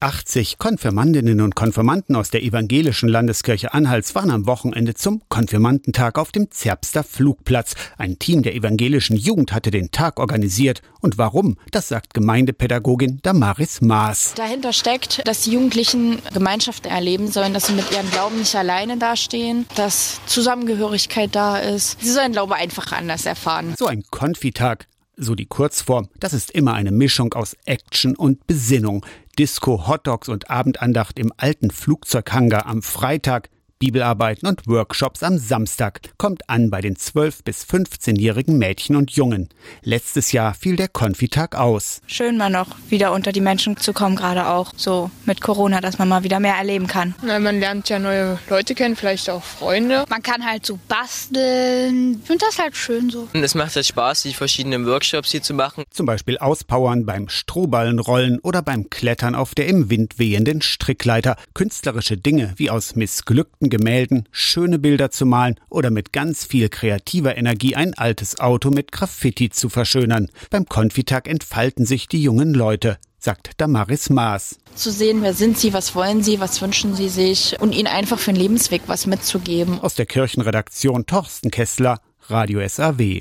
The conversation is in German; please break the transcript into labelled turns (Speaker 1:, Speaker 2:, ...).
Speaker 1: 80 Konfirmandinnen und Konfirmanden aus der evangelischen Landeskirche Anhalt waren am Wochenende zum Konfirmandentag auf dem Zerbster Flugplatz. Ein Team der evangelischen Jugend hatte den Tag organisiert. Und warum, das sagt Gemeindepädagogin Damaris Maas.
Speaker 2: Dahinter steckt, dass die Jugendlichen Gemeinschaft erleben sollen, dass sie mit ihrem Glauben nicht alleine dastehen, dass Zusammengehörigkeit da ist. Sie sollen Glaube einfach anders erfahren.
Speaker 1: So ein Konfitag. So die Kurzform, das ist immer eine Mischung aus Action und Besinnung. Disco, Hotdogs und Abendandacht im alten Flugzeughangar am Freitag, Bibelarbeiten und Workshops am Samstag. Kommt an bei den 12- bis 15-jährigen Mädchen und Jungen. Letztes Jahr fiel der Konfitag aus.
Speaker 3: Schön mal noch wieder unter die Menschen zu kommen, gerade auch so mit Corona, dass man mal wieder mehr erleben kann.
Speaker 4: Na, man lernt ja neue Leute kennen, vielleicht auch Freunde.
Speaker 5: Man kann halt so basteln. Ich finde das halt schön so.
Speaker 6: Und es macht halt Spaß, die verschiedenen Workshops hier zu machen.
Speaker 1: Zum Beispiel auspowern beim Strohballenrollen oder beim Klettern auf der im Wind wehenden Strickleiter. Künstlerische Dinge wie aus missglückten Gemälden, schöne Bilder zu malen oder mit ganz viel kreativer Energie ein altes Auto mit Graffiti zu verschönern. Beim Konfitag entfalten sich die jungen Leute, sagt Damaris Maas.
Speaker 2: Zu sehen, wer sind sie, was wollen sie, was wünschen sie sich und ihnen einfach für den Lebensweg was mitzugeben.
Speaker 1: Aus der Kirchenredaktion Torsten Kessler, Radio SAW.